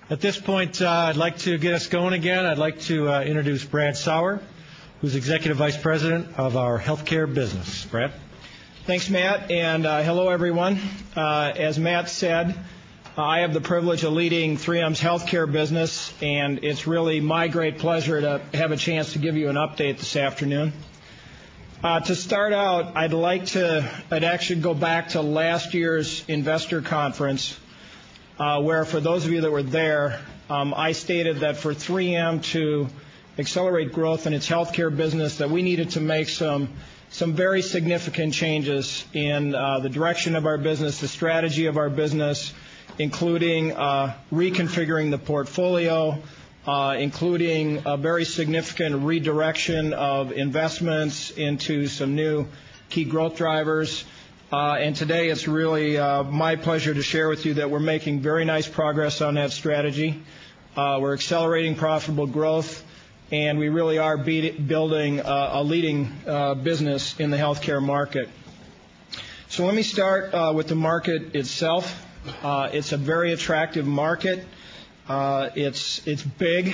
At this point, I'd like to get us going again. I'd like to introduce Brad Sauer, who's Executive Vice President of our healthcare business. Brad? Thanks, Matt, and hello, everyone. As Matt said, I have the privilege of leading 3M's healthcare business, and it's really my great pleasure to have a chance to give you an update this afternoon. To start out, I'd actually go back to last year's investor conference, where for those of you that were there, I stated that for 3M to accelerate growth in its healthcare business, that we needed to make some very significant changes in the direction of our business, the strategy of our business, including reconfiguring the portfolio, including a very significant redirection of investments into some new key growth drivers. And today it's really my pleasure to share with you that we're making very nice progress on that strategy. We're accelerating profitable growth, and we really are building a leading business in the healthcare market. So let me start with the market itself. It's a very attractive market. It's big,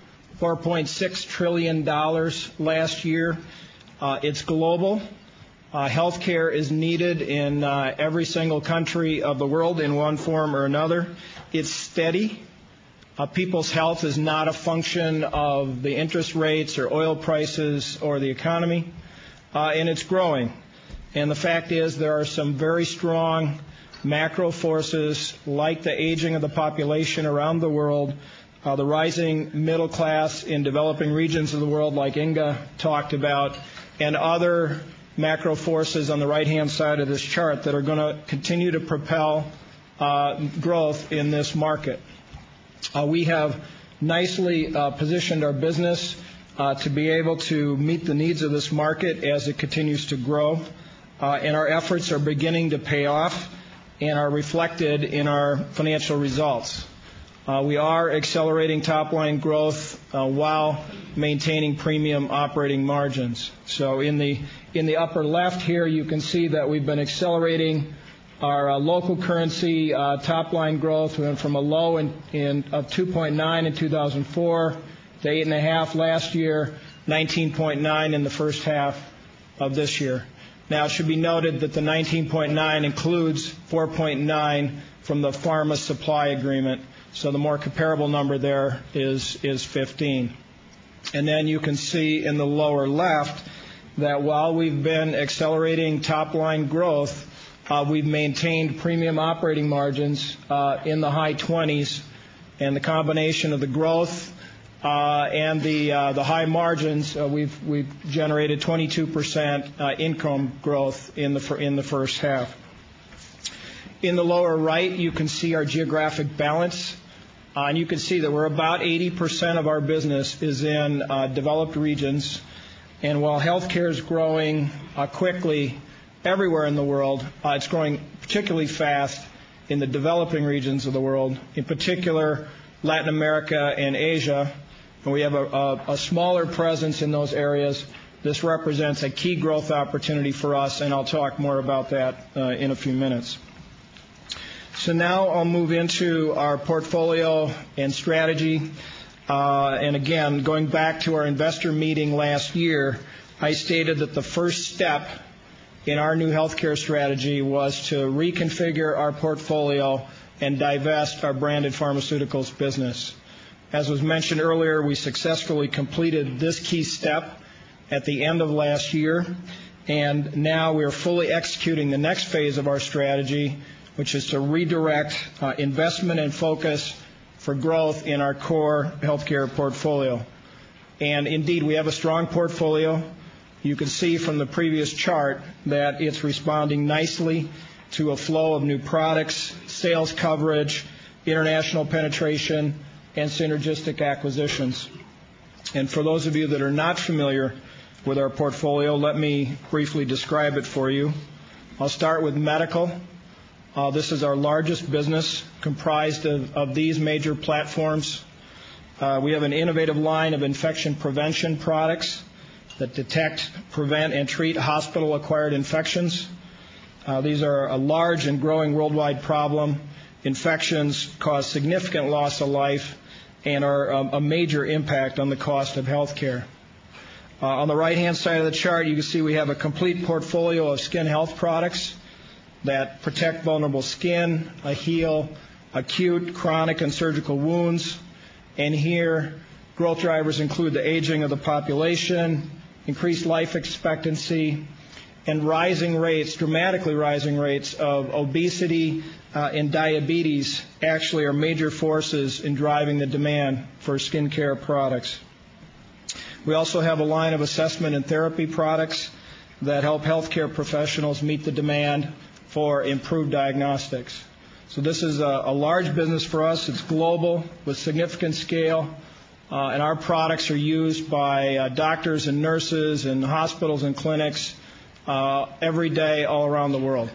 $4.6 trillion last year. It's global. Healthcare is needed in every single country of the world in one form or another. It's steady. People's health is not a function of the interest rates or oil prices or the economy, and it's growing. And the fact is there are some very strong macro forces like the aging of the population around the world, the rising middle class in developing regions of the world like Inga talked about, and other macro forces on the right-hand side of this chart that are going to continue to propel growth in this market. We have nicely positioned our business to be able to meet the needs of this market as it continues to grow, and our efforts are beginning to pay off and are reflected in our financial results. We are accelerating top-line growth while maintaining premium operating margins. So in the upper left here, you can see that we've been accelerating our local currency top-line growth. We went from a low of 2.9 in 2004 to 8.5 last year, 19.9 in the first half of this year. Now, it should be noted that the 19.9 includes 4.9 from the pharma supply agreement, so the more comparable number there is 15. And then you can see in the lower left that while we've been accelerating top-line growth, we've maintained premium operating margins in the high 20s, and the combination of the growth and the high margins, we've generated 22% income growth in the first half. In the lower right, you can see our geographic balance, and you can see that we're about 80% of our business is in developed regions, and while healthcare is growing quickly everywhere in the world, it's growing particularly fast in the developing regions of the world, in particular Latin America and Asia. And we have a smaller presence in those areas. This represents a key growth opportunity for us, and I'll talk more about that in a few minutes. So now I'll move into our portfolio and strategy. And again, going back to our investor meeting last year, I stated that the first step in our new healthcare strategy was to reconfigure our portfolio and divest our branded pharmaceuticals business. As was mentioned earlier, we successfully completed this key step at the end of last year, and now we are fully executing the next phase of our strategy, which is to redirect investment and focus for growth in our core healthcare portfolio. And indeed, we have a strong portfolio. You can see from the previous chart that it's responding nicely to a flow of new products, sales coverage, international penetration, and synergistic acquisitions. And for those of you that are not familiar with our portfolio, let me briefly describe it for you. I'll start with medical. This is our largest business, comprised of these major platforms. We have an innovative line of infection prevention products that detect, prevent, and treat hospital-acquired infections. These are a large and growing worldwide problem, Infections cause significant loss of life and are a major impact on the cost of health care. On the right-hand side of the chart, you can see we have a complete portfolio of skin health products that protect vulnerable skin, heal acute, chronic, and surgical wounds. And here, growth drivers include the aging of the population, increased life expectancy, and dramatically rising rates of obesity and diabetes actually are major forces in driving the demand for skin care products. We also have a line of assessment and therapy products that help healthcare professionals meet the demand for improved diagnostics. So this is a large business for us. It's global with significant scale, and our products are used by doctors and nurses in hospitals and clinics every day all around the world.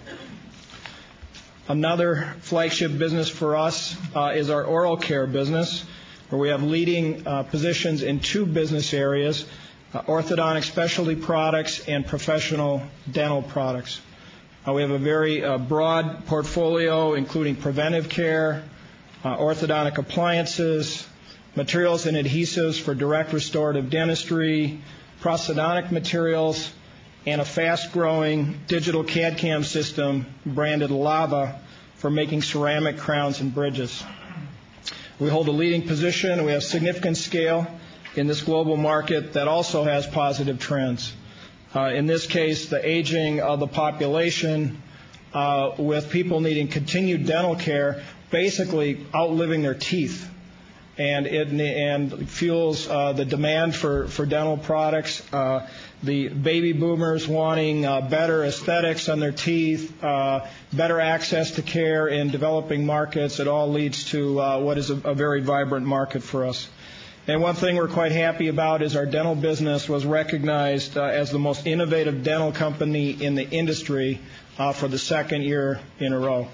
Another flagship business for us is our oral care business, where we have leading positions in two business areas, orthodontic specialty products and professional dental products. We have a very broad portfolio, including preventive care, orthodontic appliances, materials and adhesives for direct restorative dentistry, prosthodontic materials, and a fast-growing digital CAD/CAM system branded Lava for making ceramic crowns and bridges. We hold a leading position, and we have significant scale in this global market that also has positive trends. In this case, the aging of the population with people needing continued dental care, basically outliving their teeth. And it fuels the demand for dental products. The baby boomers wanting better aesthetics on their teeth, better access to care in developing markets. It all leads to what is a very vibrant market for us. And one thing we're quite happy about is our dental business was recognized as the most innovative dental company in the industry for the second year in a row.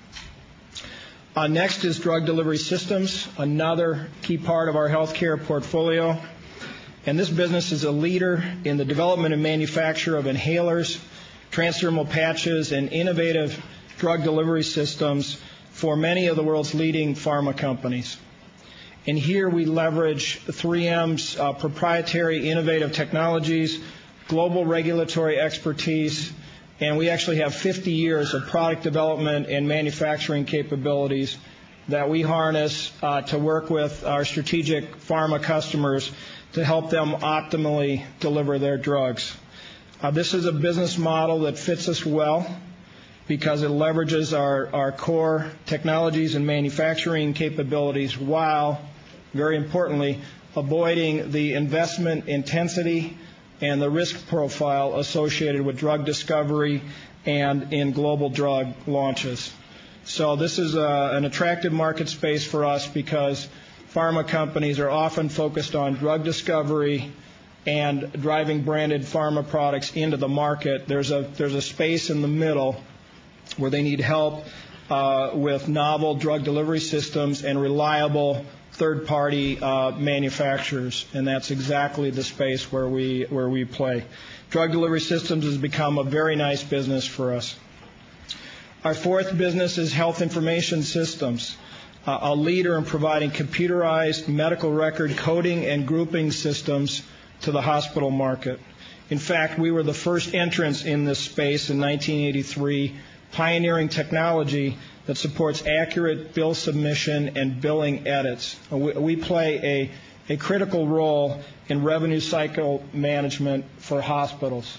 Next is drug delivery systems, another key part of our healthcare portfolio. And this business is a leader in the development and manufacture of inhalers, transdermal patches, and innovative drug delivery systems for many of the world's leading pharma companies. And here we leverage 3M's proprietary innovative technologies, global regulatory expertise, and we actually have 50 years of product development and manufacturing capabilities that we harness to work with our strategic pharma customers to help them optimally deliver their drugs. This is a business model that fits us well because it leverages our core technologies and manufacturing capabilities while, very importantly, avoiding the investment intensity and the risk profile associated with drug discovery and in global drug launches. So this is an attractive market space for us because pharma companies are often focused on drug discovery and driving branded pharma products into the market. There's a space in the middle where they need help with novel drug delivery systems and reliable third-party manufacturers, and that's exactly the space where we play. Drug delivery systems has become a very nice business for us. Our fourth business is health information systems, a leader in providing computerized medical record coding and grouping systems to the hospital market. In fact, we were the first entrants in this space in 1983, pioneering technology that supports accurate bill submission and billing edits. We play a critical role in revenue cycle management for hospitals.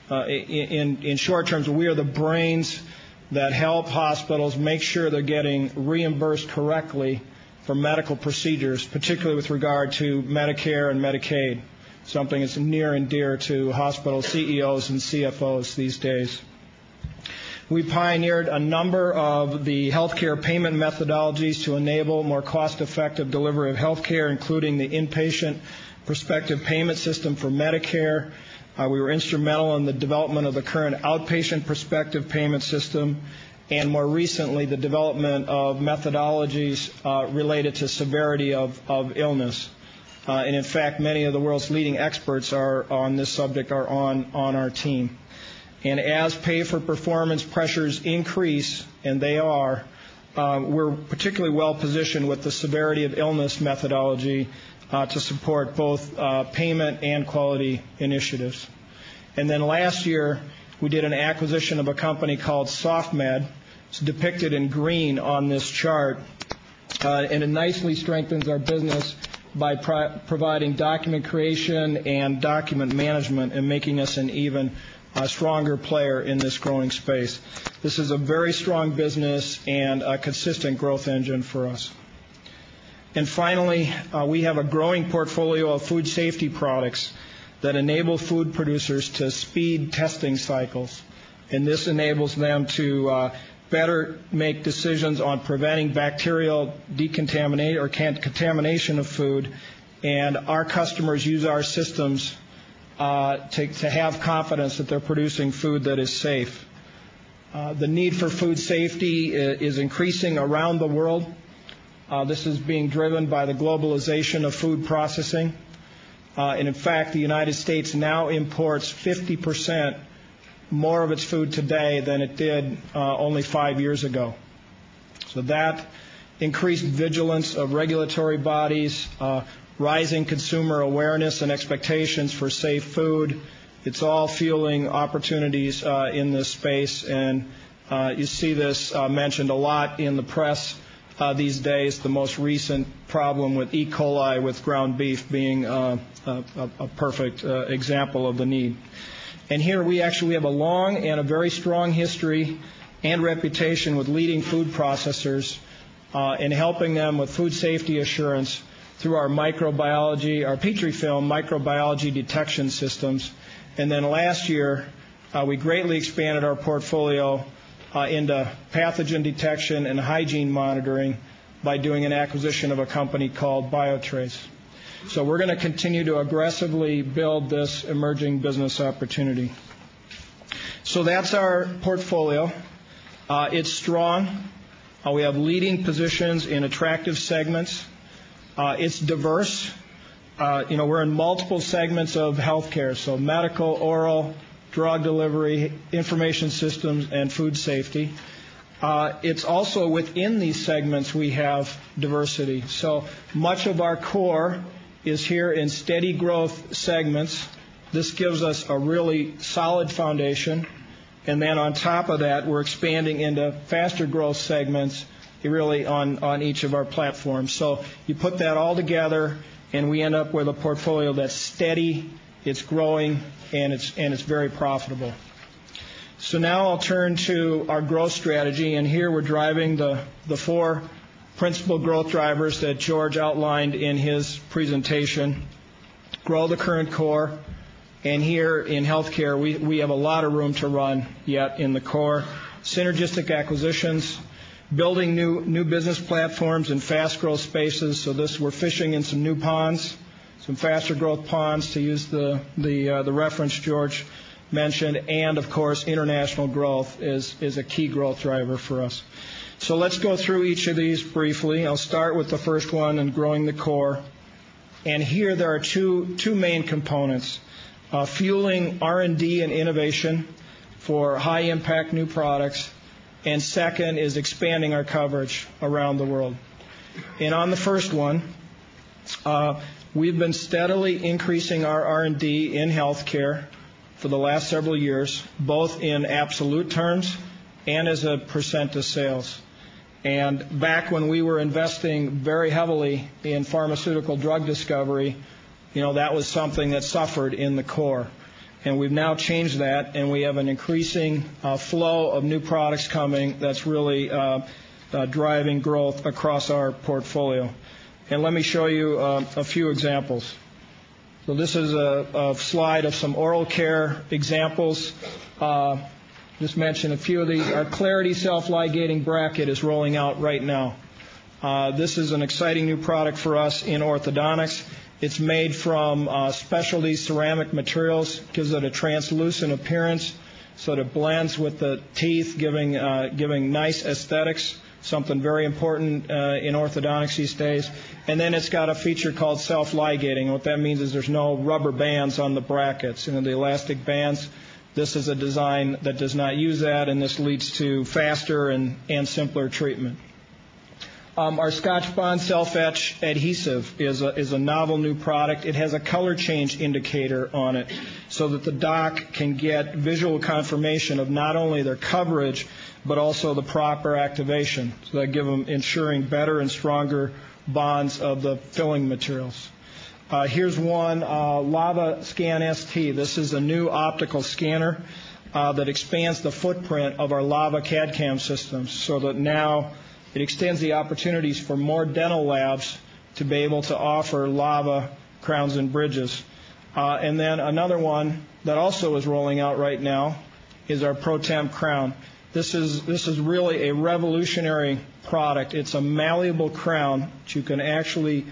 In short terms, we are the brains that help hospitals make sure they're getting reimbursed correctly for medical procedures, particularly with regard to Medicare and Medicaid, something that's near and dear to hospital CEOs and CFOs these days. We pioneered a number of the healthcare payment methodologies to enable more cost-effective delivery of healthcare, including the inpatient prospective payment system for Medicare. We were instrumental in the development of the current outpatient prospective payment system, and more recently the development of methodologies related to severity of illness. And in fact, many of the world's leading experts on this subject are on our team. And as pay-for-performance pressures increase, and they are, we're particularly well positioned with the severity of illness methodology to support both payment and quality initiatives. And then last year, we did an acquisition of a company called SoftMed. It's depicted in green on this chart, and it nicely strengthens our business by providing document creation and document management and making us an even stronger player in this growing space. This is a very strong business and a consistent growth engine for us. And finally, we have a growing portfolio of food safety products that enable food producers to speed testing cycles. And this enables them to better make decisions on preventing bacterial decontamination or contamination of food. And our customers use our systems to have confidence that they're producing food that is safe. The need for food safety is increasing around the world. This is being driven by the globalization of food processing. And in fact, the United States now imports 50% more of its food today than it did only 5 years ago. So that increased vigilance of regulatory bodies, rising consumer awareness and expectations for safe food, it's all fueling opportunities in this space. And you see this mentioned a lot in the press these days, the most recent problem with E. coli with ground beef being a perfect example of the need. And here we have a long and a very strong history and reputation with leading food processors in helping them with food safety assurance through our microbiology, our Petrifilm microbiology detection systems. And then last year, we greatly expanded our portfolio into pathogen detection and hygiene monitoring by doing an acquisition of a company called BioTrace. So we're going to continue to aggressively build this emerging business opportunity. So that's our portfolio. It's strong. We have leading positions in attractive segments. It's diverse. We're in multiple segments of healthcare, so medical, oral, drug delivery, information systems, and food safety. It's also within these segments we have diversity. So much of our core is here in steady growth segments. This gives us a really solid foundation. And then on top of that, we're expanding into faster growth segments really on each of our platforms. So you put that all together, and we end up with a portfolio that's steady, it's growing, and it's very profitable. So now I'll turn to our growth strategy, and here we're driving the four principal growth drivers that George outlined in his presentation. Grow the current core, and here in healthcare we have a lot of room to run yet in the core. Synergistic acquisitions, building new business platforms in fast growth spaces. So we're fishing in some new ponds, some faster growth ponds, to use the reference George mentioned, and of course international growth is a key growth driver for us. So let's go through each of these briefly. I'll start with the first one, in growing the core. And here there are two main components: fueling R&D and innovation for high impact new products, and second is expanding our coverage around the world. And on the first one, we've been steadily increasing our R&D in healthcare for the last several years, both in absolute terms and as a percent of sales. And back when we were investing very heavily in pharmaceutical drug discovery, that was something that suffered in the core. And we've now changed that, and we have an increasing flow of new products coming that's really driving growth across our portfolio. And let me show you a few examples. So this is a slide of some oral care examples. Just mention a few of these. Our Clarity self-ligating bracket is rolling out right now. This is an exciting new product for us in orthodontics. It's made from specialty ceramic materials, gives it a translucent appearance, so that it blends with the teeth, giving nice aesthetics, something very important in orthodontics these days. And then it's got a feature called self-ligating. What that means is there's no rubber bands on the brackets, the elastic bands. This is a design that does not use that, and this leads to faster and simpler treatment. Our Scotch Bond Self-Etch Adhesive is a novel new product. It has a color change indicator on it so that the doc can get visual confirmation of not only their coverage but also the proper activation. So that give them ensuring better and stronger bonds of the filling materials. Here's one, Lava Scan ST. This is a new optical scanner that expands the footprint of our Lava CAD/CAM systems so that now it extends the opportunities for more dental labs to be able to offer Lava crowns and bridges. And then another one that also is rolling out right now is our ProTemp crown. This is really a revolutionary product. It's a malleable crown that you can actually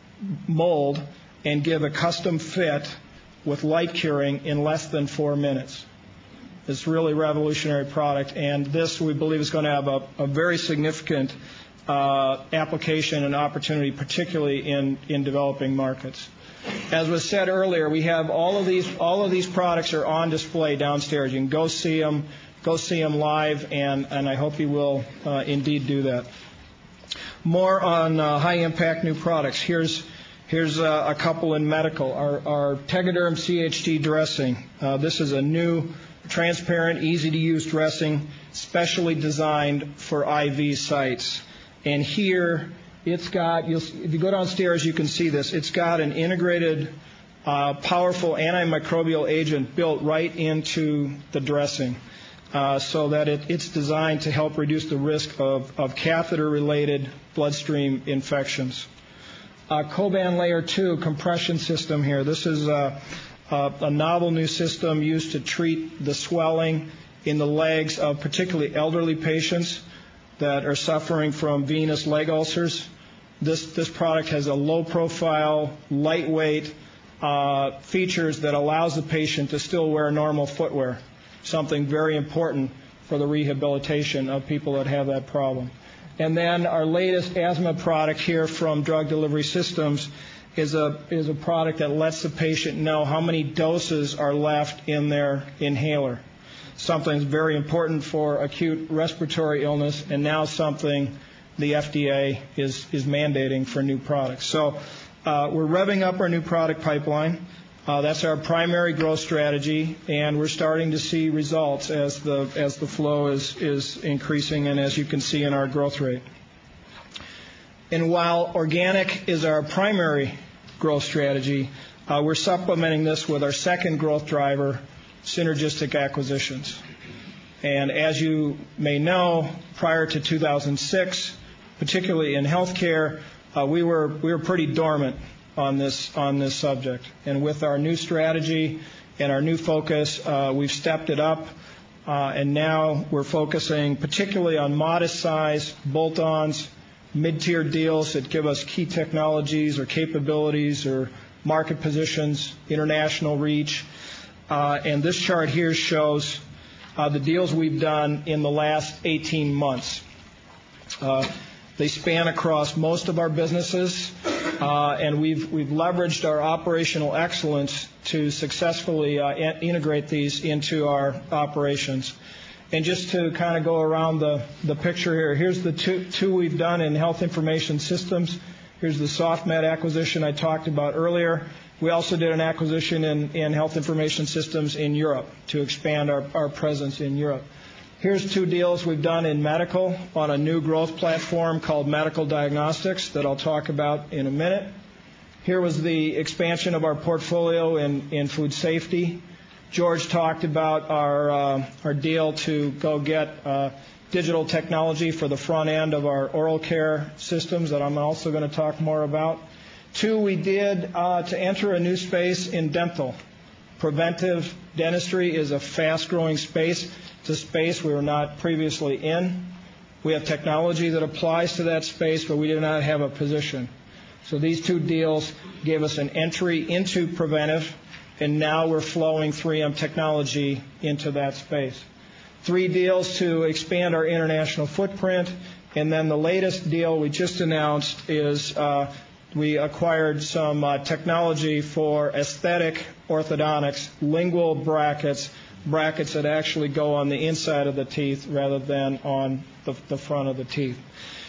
mold and give a custom fit with light curing in less than 4 minutes. It's really a revolutionary product, and this we believe is going to have a very significant application and opportunity, particularly in developing markets. As was said earlier, we have all of these products are on display downstairs. You can go see them live, and I hope you will indeed do that. More on high impact new products. Here's a couple in medical. Our Tegaderm CHD dressing. This is a new transparent, easy-to-use dressing, specially designed for IV sites. And here, it's got, if you go downstairs, you can see this. It's got an integrated, powerful antimicrobial agent built right into the dressing so that it's designed to help reduce the risk of catheter-related bloodstream infections. Coban Layer 2 compression system here. This is a novel new system used to treat the swelling in the legs of particularly elderly patients that are suffering from venous leg ulcers. This product has a low-profile, lightweight features that allows the patient to still wear normal footwear, something very important for the rehabilitation of people that have that problem. And then our latest asthma product here from Drug Delivery Systems is a product that lets the patient know how many doses are left in their inhaler. Something that's very important for acute respiratory illness, and now something the FDA is mandating for new products. So we're revving up our new product pipeline. That's our primary growth strategy, and we're starting to see results as the flow is increasing, and as you can see in our growth rate. And while organic is our primary growth strategy, we're supplementing this with our second growth driver, synergistic acquisitions. And as you may know, prior to 2006, particularly in healthcare, we were pretty dormant on this subject. And with our new strategy and our new focus, we've stepped it up, and now we're focusing particularly on modest size bolt-ons, mid-tier deals that give us key technologies or capabilities or market positions, international reach. And this chart here shows the deals we've done in the last 18 months. They span across most of our businesses, and we've leveraged our operational excellence to successfully integrate these into our operations. And just to kind of go around the picture here, here's the two we've done in Health Information Systems. Here's the SoftMed acquisition I talked about earlier. We also did an acquisition in Health Information Systems in Europe to expand our presence in Europe. Here's two deals we've done in medical on a new growth platform called Medical Diagnostics that I'll talk about in a minute. Here was the expansion of our portfolio in food safety. George talked about our deal to go get digital technology for the front end of our oral care systems that I'm also going to talk more about. Two, we did to enter a new space in dental. Preventive dentistry is a fast-growing space. It's a space we were not previously in. We have technology that applies to that space, but we did not have a position. So these two deals gave us an entry into preventive, and now we're flowing 3M technology into that space. 3 deals to expand our international footprint, and then the latest deal we just announced is we acquired some technology for aesthetic orthodontics, lingual brackets that actually go on the inside of the teeth rather than on the front of the teeth.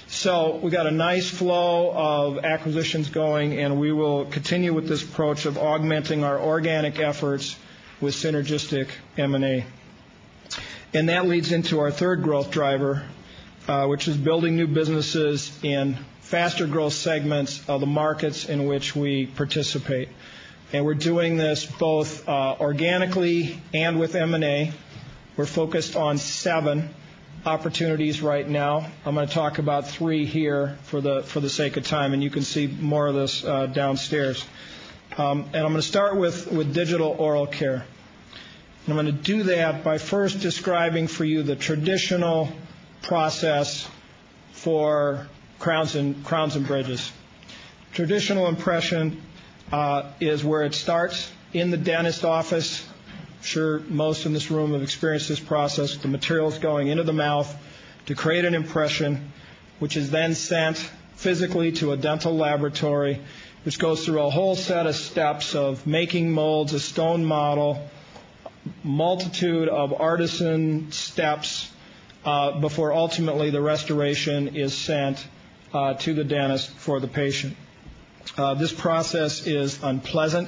So we got a nice flow of acquisitions going, and we will continue with this approach of augmenting our organic efforts with synergistic M&A. And that leads into our third growth driver, which is building new businesses in faster growth segments of the markets in which we participate. And we're doing this both organically and with M&A. We're focused on 7 opportunities right now. I'm going to talk about 3 here for the sake of time, and you can see more of this downstairs. And I'm going to start with digital oral care. And I'm going to do that by first describing for you the traditional process for crowns and bridges. Traditional impression is where it starts in the dentist office. I'm sure most in this room have experienced this process. The materials going into the mouth to create an impression, which is then sent physically to a dental laboratory, which goes through a whole set of steps of making molds, a stone model, multitude of artisan steps before ultimately the restoration is sent to the dentist for the patient. This process is unpleasant.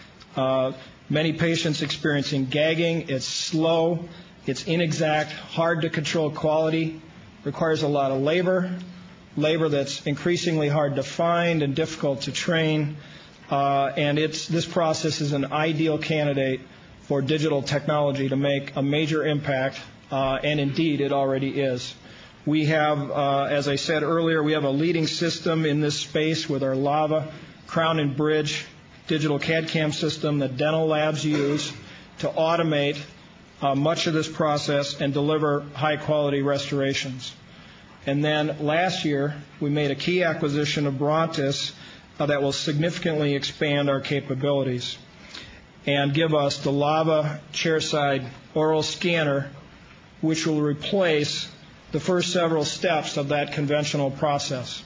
Many patients experiencing gagging. It's slow. It's inexact, hard to control quality, requires a lot of labor that's increasingly hard to find and difficult to train. And this process is an ideal candidate for digital technology to make a major impact, and indeed it already is. We have, as I said earlier, we have a leading system in this space with our Lava Crown and Bridge digital CAD/CAM system that dental labs use to automate much of this process and deliver high-quality restorations. And then last year, we made a key acquisition of Brontis that will significantly expand our capabilities and give us the Lava chairside oral scanner, which will replace the first several steps of that conventional process.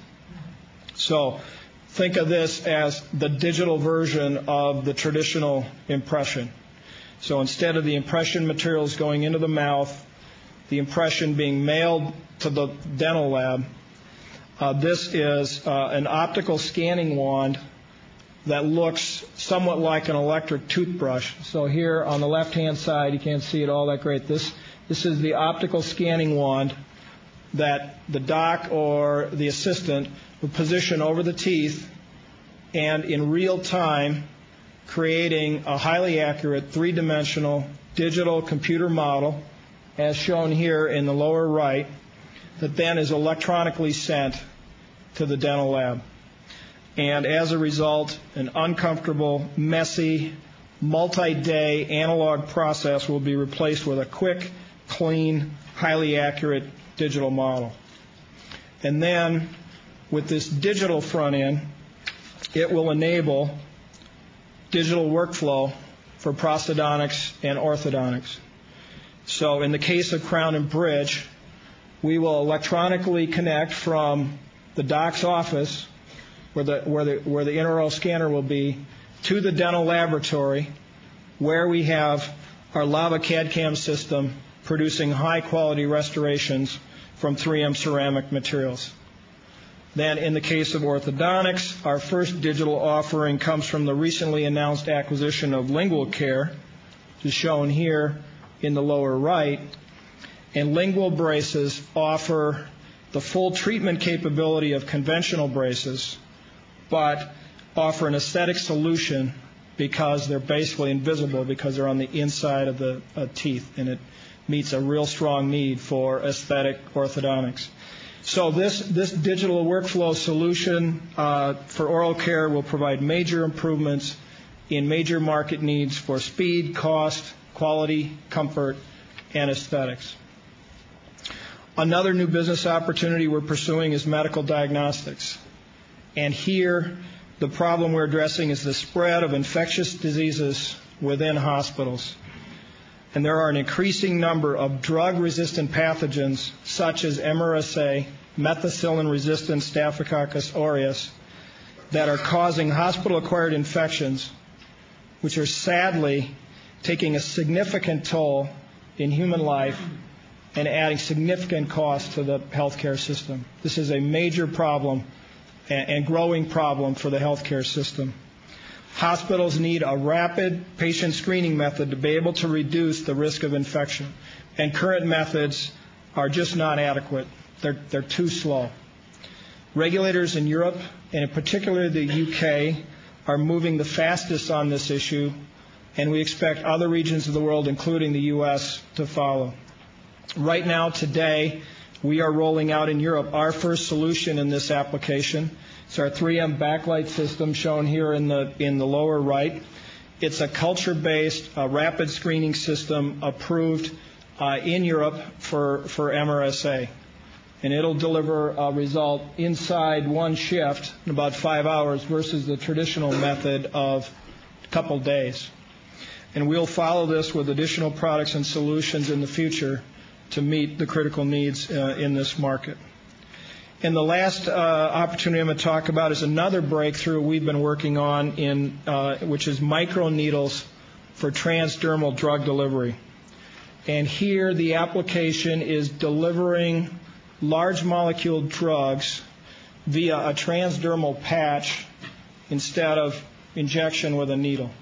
So think of this as the digital version of the traditional impression. So instead of the impression materials going into the mouth, the impression being mailed to the dental lab, this is an optical scanning wand that looks somewhat like an electric toothbrush. So here on the left-hand side, you can't see it all that great. This is the optical scanning wand that the doc or the assistant would position over the teeth and in real time creating a highly accurate 3-dimensional digital computer model, as shown here in the lower right, that then is electronically sent to the dental lab. And as a result, an uncomfortable, messy, multi-day analog process will be replaced with a quick, clean, highly accurate digital model. And then with this digital front end, it will enable digital workflow for prosthodontics and orthodontics. So in the case of Crown and Bridge, we will electronically connect from the doc's office, where the intraoral scanner will be, to the dental laboratory, where we have our Lava CAD/CAM system producing high-quality restorations from 3M ceramic materials. Then in the case of orthodontics, our first digital offering comes from the recently announced acquisition of Lingual Care, which is shown here in the lower right. And lingual braces offer the full treatment capability of conventional braces, but offer an aesthetic solution because they're basically invisible, because they're on the inside of the teeth, and it meets a real strong need for aesthetic orthodontics. So this digital workflow solution for oral care will provide major improvements in major market needs for speed, cost, quality, comfort, and aesthetics. Another new business opportunity we're pursuing is medical diagnostics. And here, the problem we're addressing is the spread of infectious diseases within hospitals. And there are an increasing number of drug-resistant pathogens, such as MRSA, methicillin-resistant Staphylococcus aureus, that are causing hospital-acquired infections, which are sadly taking a significant toll in human life and adding significant costs to the healthcare system. This is a major problem and growing problem for the healthcare system. Hospitals need a rapid patient screening method to be able to reduce the risk of infection, and current methods are just not adequate. They're too slow. Regulators in Europe, and in particular the UK, are moving the fastest on this issue, and we expect other regions of the world, including the U.S., to follow. Right now, today, we are rolling out in Europe our first solution in this application. It's our 3M backlight system shown here in the lower right. It's a culture-based rapid screening system approved in Europe for MRSA. And it'll deliver a result inside one shift in about 5 hours versus the traditional method of a couple days. And we'll follow this with additional products and solutions in the future to meet the critical needs in this market. And the last opportunity I'm going to talk about is another breakthrough we've been working on, which is microneedles for transdermal drug delivery. And here the application is delivering large molecule drugs via a transdermal patch instead of injection with a needle.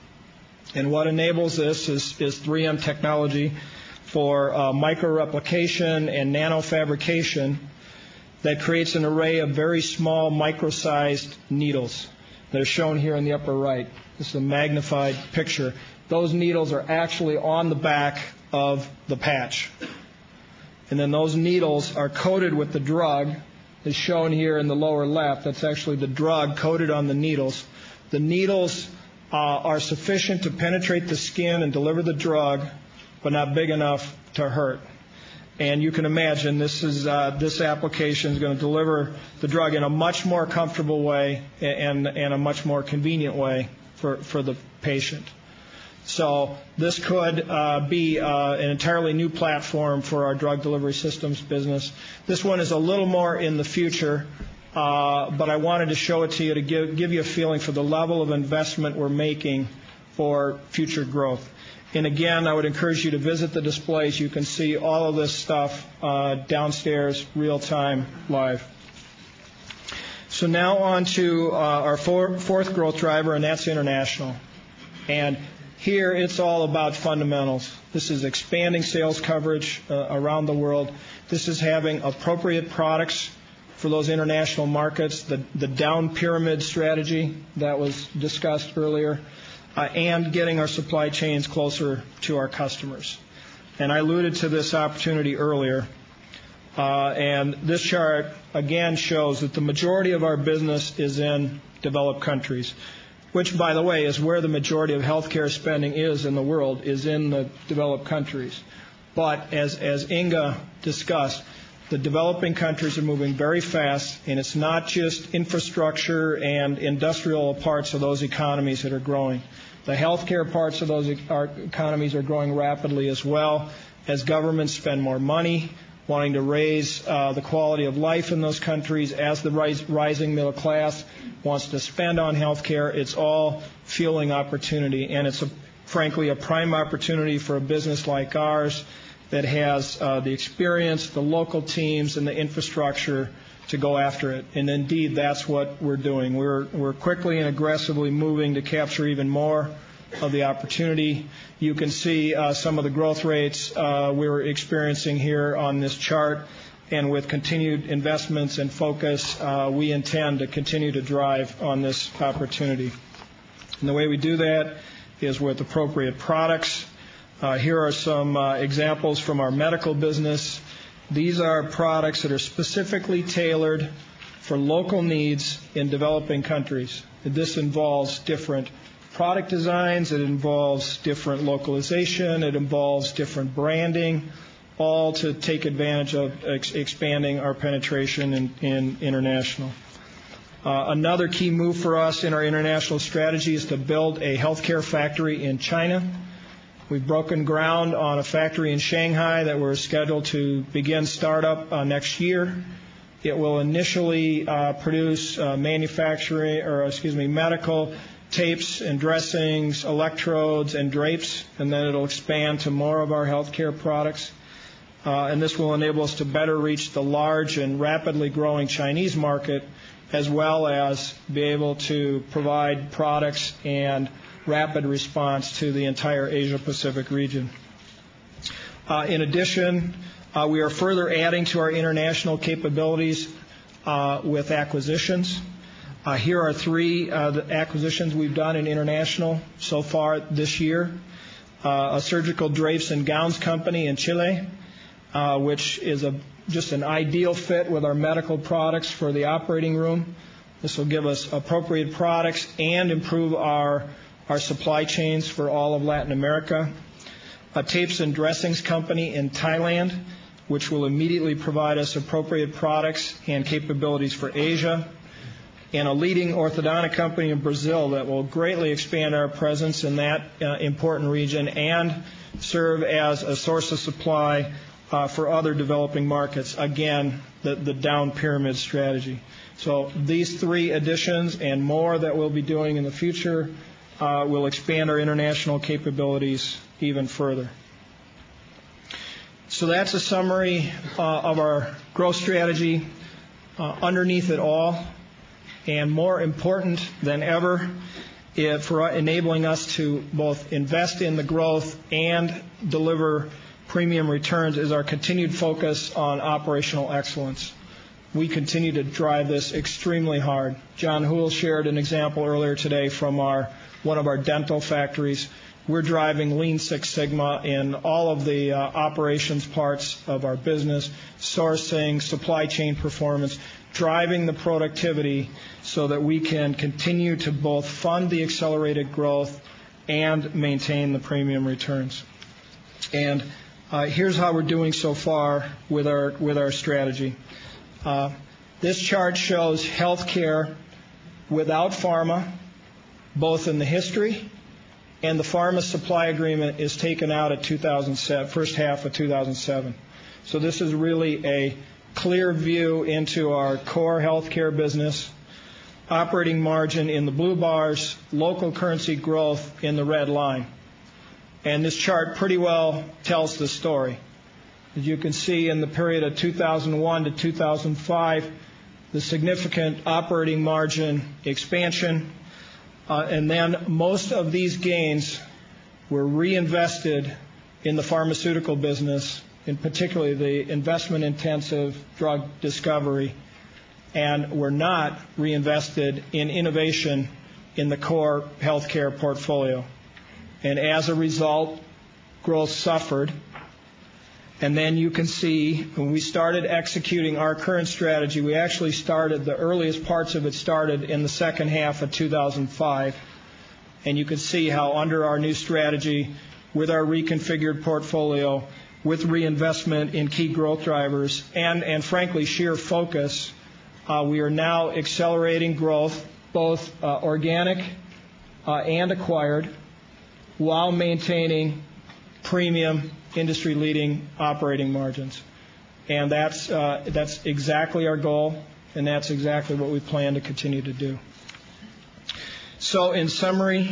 And what enables this is 3M technology for microreplication and nanofabrication that creates an array of very small micro-sized needles that are shown here in the upper right. This is a magnified picture. Those needles are actually on the back of the patch. And then those needles are coated with the drug, as shown here in the lower left. That's actually the drug coated on the needles. The needles are sufficient to penetrate the skin and deliver the drug, but not big enough to hurt. And you can imagine this application is going to deliver the drug in a much more comfortable way and a much more convenient way for the patient. So this could be an entirely new platform for our drug delivery systems business. This one is a little more in the future, but I wanted to show it to you to give you a feeling for the level of investment we're making for future growth. And again, I would encourage you to visit the displays. You can see all of this stuff downstairs, real-time, live. So now on to our fourth growth driver, and that's international. And here it's all about fundamentals. This is expanding sales coverage around the world. This is having appropriate products for those international markets, the down pyramid strategy that was discussed earlier, and getting our supply chains closer to our customers. And I alluded to this opportunity earlier. And this chart, again, shows that the majority of our business is in developed countries, which, by the way, is where the majority of healthcare spending is in the world, is in the developed countries. But as Inga discussed, the developing countries are moving very fast, and it's not just infrastructure and industrial parts of those economies that are growing. The healthcare parts of those economies are growing rapidly as well as governments spend more money wanting to raise the quality of life in those countries, as the rising middle class wants to spend on healthcare. It's all fueling opportunity, and it's frankly a prime opportunity for a business like ours that has the experience, the local teams, and the infrastructure to go after it. And indeed, that's what we're doing. We're quickly and aggressively moving to capture even more of the opportunity. You can see some of the growth rates we're experiencing here on this chart. And with continued investments and focus, we intend to continue to drive on this opportunity. And the way we do that is with appropriate products. Here are some examples from our medical business. These are products that are specifically tailored for local needs in developing countries. This involves different product designs, it involves different localization, it involves different branding, all to take advantage of expanding our penetration in international. Another key move for us in our international strategy is to build a healthcare factory in China. We've broken ground on a factory in Shanghai that we're scheduled to begin startup next year. It will initially produce medical tapes and dressings, electrodes and drapes, and then it'll expand to more of our healthcare products. and this will enable us to better reach the large and rapidly growing Chinese market, as well as be able to provide products and rapid response to the entire Asia-Pacific region. In addition, we are further adding to our international capabilities with acquisitions. Here are three the acquisitions we've done in international so far this year. A surgical drapes and gowns company in Chile, which is just an ideal fit with our medical products for the operating room. This will give us appropriate products and improve our supply chains for all of Latin America. A tapes and dressings company in Thailand, which will immediately provide us appropriate products and capabilities for Asia. And a leading orthodontic company in Brazil that will greatly expand our presence in that important region and serve as a source of supply for other developing markets. Again, the down pyramid strategy. So these three additions and more that we'll be doing in the future will expand our international capabilities even further. So that's a summary of our growth strategy. Underneath it all, and more important than ever, for enabling us to both invest in the growth and deliver premium returns, is our continued focus on operational excellence. We continue to drive this extremely hard. John Houle shared an example earlier today from one of our dental factories. We're driving Lean Six Sigma in all of the operations parts of our business, sourcing, supply chain performance, driving the productivity so that we can continue to both fund the accelerated growth and maintain the premium returns. And here's how we're doing so far with our strategy. This chart shows healthcare without pharma, both in the history, and the pharma supply agreement is taken out at 2007, first half of 2007. So this is really a clear view into our core healthcare business, operating margin in the blue bars, local currency growth in the red line. And this chart pretty well tells the story. As you can see, in the period of 2001 to 2005, the significant operating margin expansion, and then most of these gains were reinvested in the pharmaceutical business, in particularly the investment-intensive drug discovery, and were not reinvested in innovation in the core healthcare portfolio. And as a result, growth suffered. And then you can see when we started executing our current strategy, we actually started, the earliest parts of it started in the second half of 2005. And you can see how under our new strategy, with our reconfigured portfolio, with reinvestment in key growth drivers, and frankly, sheer focus, we are now accelerating growth, both organic and acquired, while maintaining premium industry-leading operating margins. And that's exactly our goal, and that's exactly what we plan to continue to do. So in summary,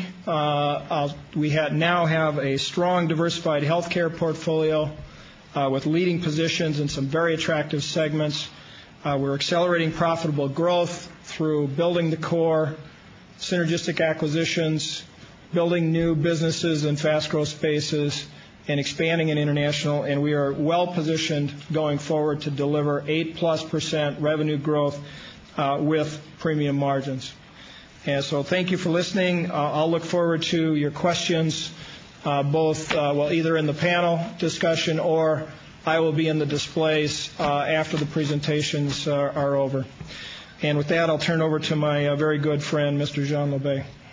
we now have a strong, diversified healthcare portfolio with leading positions in some very attractive segments. We're accelerating profitable growth through building the core, synergistic acquisitions, building new businesses in fast-growth spaces, and expanding in international, and we are well-positioned going forward to deliver 8+% revenue growth with premium margins. And so thank you for listening. I'll look forward to your questions, both either in the panel discussion or I will be in the displays after the presentations are over. And with that, I'll turn over to my very good friend, Mr. Jean Labbé.